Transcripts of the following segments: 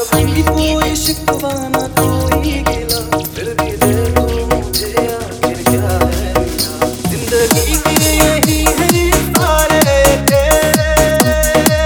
कभी कोई शिकवा ना कोई गिला, फिर भी दिल को मुझे आखिर क्या है मिला। जिंदगी के यही है सारे तेरे,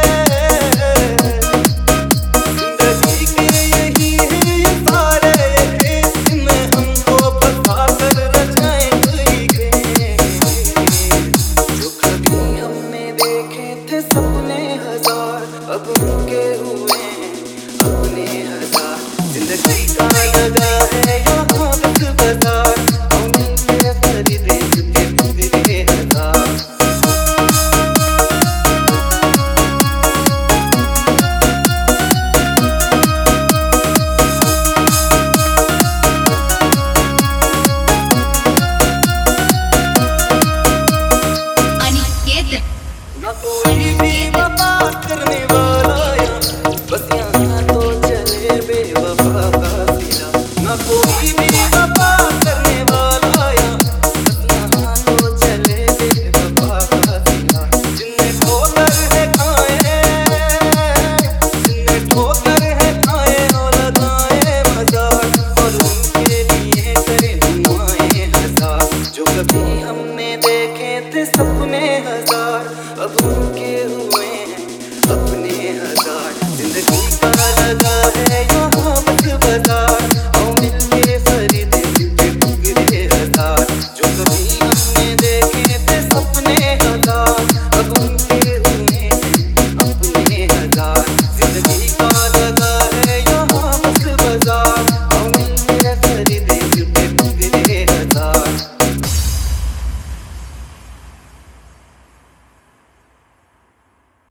जिंदगी के यही है सारे खेल, इनमें हमको फंसा कर रचाए कोई खेल। जो कभी हमने देखे थे सपने हजार, अब उनके हुए अपने हजार। जिंदगी का लगा है यहाँ बिक बाजार, हम मिलके खरीदे चुके पूरे हजार। ना कोई भी वफा करने वाला यहाँ, बस यहाँ तो चले बेवफा का सिला। ना कोई भी वफा करने वाला यहाँ, बस यहाँ तो चले बेवफा का सिला। जिनने ठोकर है खाए, जिनने ठोकर है खाए और लगाए मजार, और उनके लिए करें दुआएं हजार। जो कभी हमने देखे थे सपने